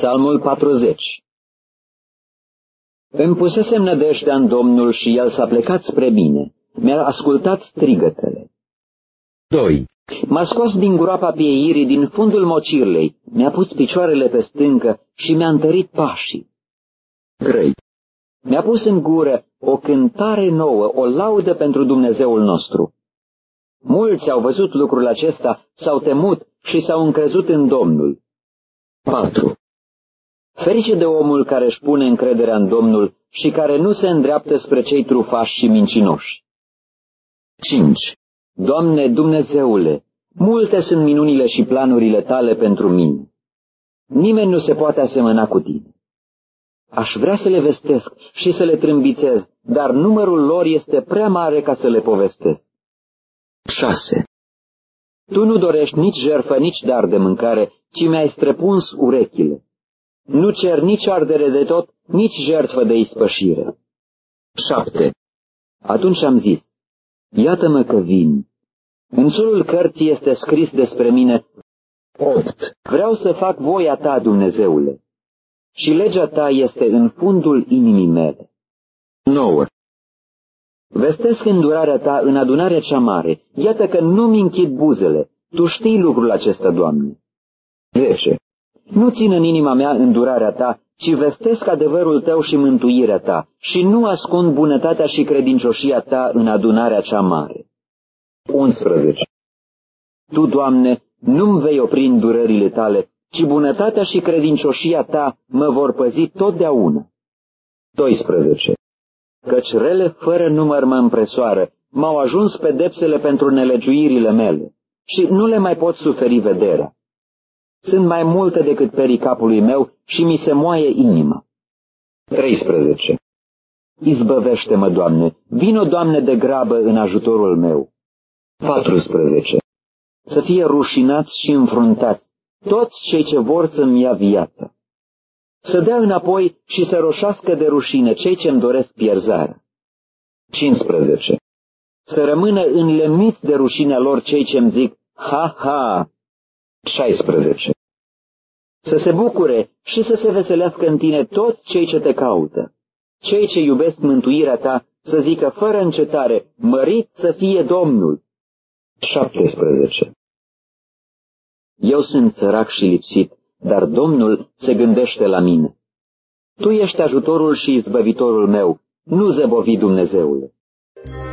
Psalmul 40. Îmi pusesem nădejdea în Domnul și El s-a plecat spre mine. Mi-a ascultat strigătele. 2. M-a scos din groapa pieirii, din fundul mocirlei, mi-a pus picioarele pe stâncă și mi-a întărit pașii. 3. Mi-a pus în gură o cântare nouă, o laudă pentru Dumnezeul nostru. Mulți au văzut lucrul acesta, s-au temut și s-au încrezut în Domnul. 4. Ferice de omul care își pune încrederea în Domnul și care nu se îndreaptă spre cei trufași și mincinoși. 5. Doamne Dumnezeule, multe sunt minunile și planurile Tale pentru mine. Nimeni nu se poate asemăna cu Tine. Aș vrea să le vestesc și să le trâmbițez, dar numărul lor este prea mare ca să le povestesc. 6. Tu nu dorești nici jertfă, nici dar de mâncare, ci mi-ai străpuns urechile. Nu cer nici ardere de tot, nici jertfă de ispășire. 7. Atunci am zis, iată-mă că vin. În sulul cărții este scris despre mine, 8. vreau să fac voia Ta, Dumnezeule, și legea Ta este în fundul inimii mele. 9. Vestesc îndurarea Ta în adunarea cea mare, iată că nu-mi închid buzele, Tu știi lucrul acesta, Doamne. 10. Nu țin în inima mea îndurarea Ta, ci vestesc adevărul Tău și mântuirea Ta, și nu ascund bunătatea și credincioșia Ta în adunarea cea mare. 11. Tu, Doamne, nu-mi vei opri îndurările Tale, ci bunătatea și credincioșia Ta mă vor păzi totdeauna. 12. Căci rele fără număr mă împresoară, m-au ajuns pedepsele pentru nelegiuirile mele, și nu le mai pot suferi vederea. Sunt mai multe decât perii capului meu și mi se moaie inima. 13. Izbăvește-mă, Doamne, vino, Doamne, de grabă în ajutorul meu. 14. Să fie rușinați și înfruntați toți cei ce vor să-mi ia viața. Să dea înapoi și să roșească de rușine cei ce-mi doresc pierzarea. 15. Să rămână înlemniți de rușinea lor cei ce-mi zic, ha, ha. 16. Să se bucure și să se veselească în Tine toți cei ce Te caută. Cei ce iubesc mântuirea Ta să zică fără încetare, mărit să fie Domnul. 17. Eu sunt sărac și lipsit, dar Domnul se gândește la mine. Tu ești ajutorul și izbăvitorul meu, nu zăbovi, Dumnezeule.